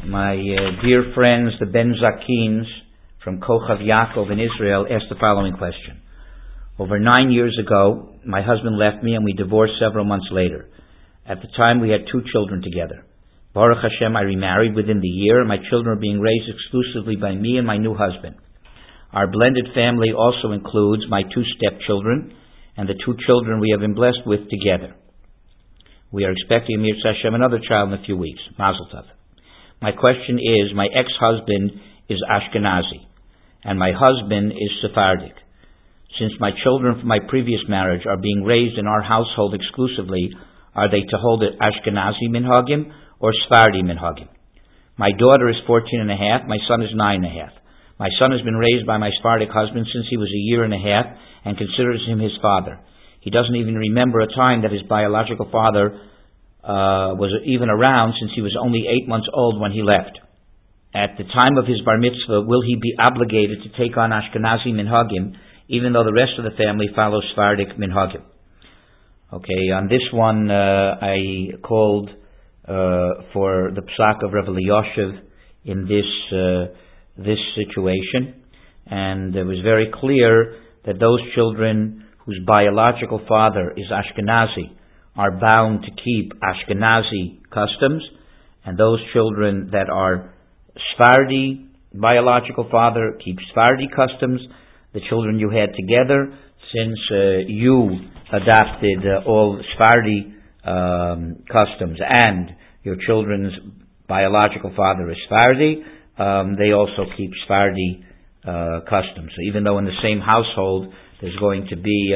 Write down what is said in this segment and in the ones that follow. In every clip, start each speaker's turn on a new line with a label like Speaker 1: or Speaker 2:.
Speaker 1: My dear friends, the Ben Zakins from Kochav Yaakov in Israel, asked the following question. Over 9 years ago, my husband left me and we divorced several months later. At the time, we had 2 children together. Baruch Hashem, I remarried within the year, and my children are being raised exclusively by me and my new husband. Our blended family also includes my 2 stepchildren and the 2 children we have been blessed with together. We are expecting Mirza Hashem another child in a few weeks. Mazel Tov. My question is, my ex-husband is Ashkenazi, and my husband is Sephardic. Since my children from my previous marriage are being raised in our household exclusively, are they to hold it Ashkenazi minhagim or Sephardi minhagim? My daughter is 14 and a half, my son is 9 and a half. My son has been raised by my Sephardic husband since he was a year and a half and considers him his father. He doesn't even remember a time that his biological father was even around, since he was only 8 months old when he left. At the time of his bar mitzvah, will he be obligated to take on Ashkenazi minhagim, even though the rest of the family follows Sephardic minhagim? Okay, on this one, I called for the psak of Rav Elyashiv in this situation, and it was very clear that those children whose biological father is Ashkenazi are bound to keep Ashkenazi customs, and those children that are Sephardi biological father keep Sephardi customs. The children you had together, since you adopted all Sephardi customs, and your children's biological father is Sephardi, they also keep Sephardi customs. So even though in the same household there's going to be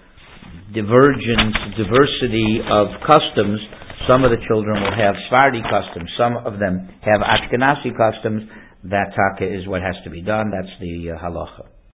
Speaker 1: diversity of customs, some of the children will have Sephardi customs, some of them have Ashkenazi customs. That taka is what has to be done. That's the halacha.